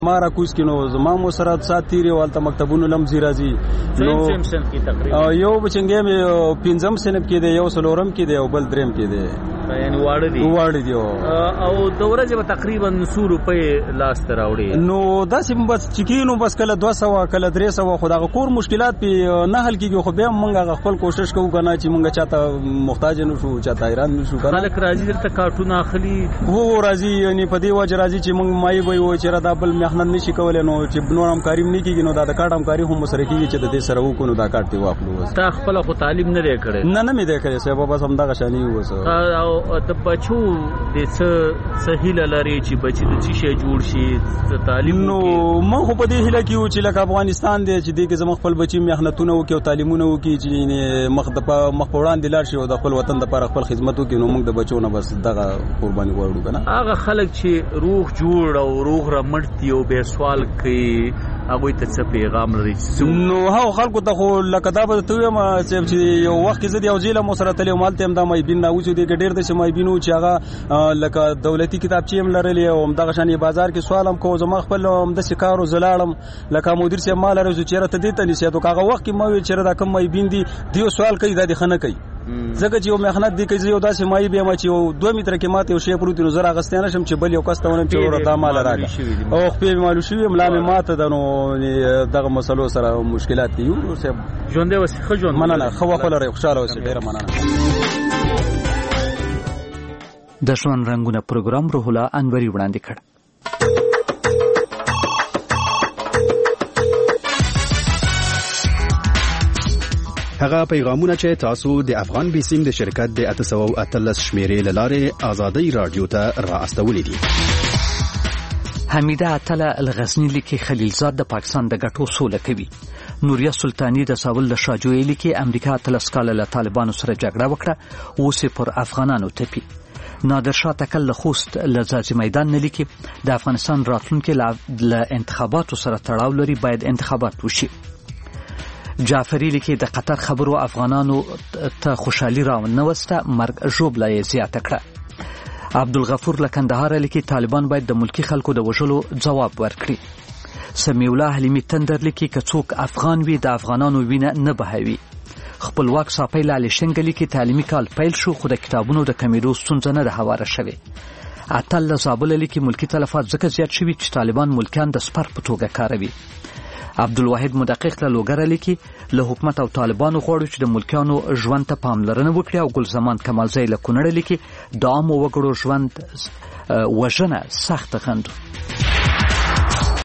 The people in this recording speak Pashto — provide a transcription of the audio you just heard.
ما را کوز کې نو زما مو سره سات تیرې والته مکتبونو لمزي راځي نو یو بچنګې مې 5م صنف کې دی یو سلورم کې دی او بل دریم کې دی یعنی واړه دي او د ورځې به تقریبا 100 روپۍ لاس ته راوړي نو داسې بس چکینو بس کله 200 کله 300 خو دغه کور مشکلات په نه حل کیږي خو بیا موږ خپل کوشش کوو کنه چې موږ چاته محتاج نه شو چاته حیران نه شو کنه خلک راځي درته کارټونه اخلي وو راځي یعنی په دې وجه راځي چې موږ مای وي و چې را د بل محنت نشي کولای نو چې نور هم کاریم نه کیږي نو دا د کارت هم کاری هم سره کیږي چې د دې سره وکړو دا کارت واخلو تا خپل خو تعلیم نه دی کړی نه مې دی کړی سبب بس هم دغه شانی وسه او د بچو د سهیل لري چې بچی د چی شي جوړ شي تعلیم نو مخ په دې هله کې چې لکه افغانستان دی چې دغه زموږ خپل بچی محنتونه وکي او تعلیمونه وکي چې مخ په وړاندې لار شي او د خپل وطن لپاره خپل خدمت وکي نو موږ د بچو نه بس دغه قرباني غواړو کنه هغه خلک چې روح جوړ او روح رمړتي او به سوال کوي هغه ته څه پیغام لري نو هغه خلکو ته خو لکه دا به ته ما چې یو وخت کې زه د یو ځیله مو سره تلې مالته هم د مې بین نو چې د ډېر د شمای بینو چې هغه لکه دولتي کتابچې هم لرلې او دغه شانې بازار کې سوالم کو زما خپل د شکارو زلاړم لکه مدیر سي مال راځي چې راته دې ته نشي ته هغه وخت کې مې چې را کوم مې بین دي دیو سوال کوي د خنه کوي زګه چې یو مهنت دی کوي یو داسې مای به ما چې 2 متر کې ماته یو شی پروت نو زرا غستانه شم چې بل یو کستونه چې ور د مال راغی او خپل مالو شوی ملامه ماته د نو دغه مسلو سره مشکلات دي یو ژوند اوس خجون مننه خو خپل لري خوشاله اوسې ډیر مننه د ژوند رنگونه پروګرام روح الله انوري وړاندې کړ هغه پیغامونه چې تاسو د افغان بیسیم د شرکت د 813 شمیرې لاره آزادۍ رادیو ته را استولې دي حمیده عطله الغزنی لیکي خلیلزاد د پاکستان د ګټو سوله کوي نوریا سلطانی د ساول د شاجوی لیکي امریکا تلسکاله له طالبانو سره جګړه وکړه اوس پر افغانانو تپي نادر شاه تکل خوست لزازي میدان نه لیکي د افغانستان راتلونکي له انتخاباتو سره تړاو لري باید انتخابات وشي جعفری لیکي د قطر خبرو افغانانو ته خوشحالي راونوسته مرګ ژوبله یې زیاته کړه عبدالغفور لکندهار لیکي طالبان باید د ملکی خلکو د وژلو جواب ورکړي سمیع الله حلیمی تندر لیکي که څوک افغان وي د افغانانو وینه نه بهوي خپلواک صاپی لاله شنګ لیکي تعلیمي کال پیل شو خو د کتابونو د کمیدو ستونزه نه ده هواره شوې عطل زابل لیکي ملکی تلفات ځکه زیات شوي چې طالبان ملکیان د سپر په توګه کاروي عبدالواحد مدقق له لوګره لیکي له حکومت او طالبانو غواړي چې د ملکیانو ژوند ته پاملرنه وکړي او ګل زمان کمالزی له کونړ لیکي د عامو وګړو ژوند وژنه سخت غندو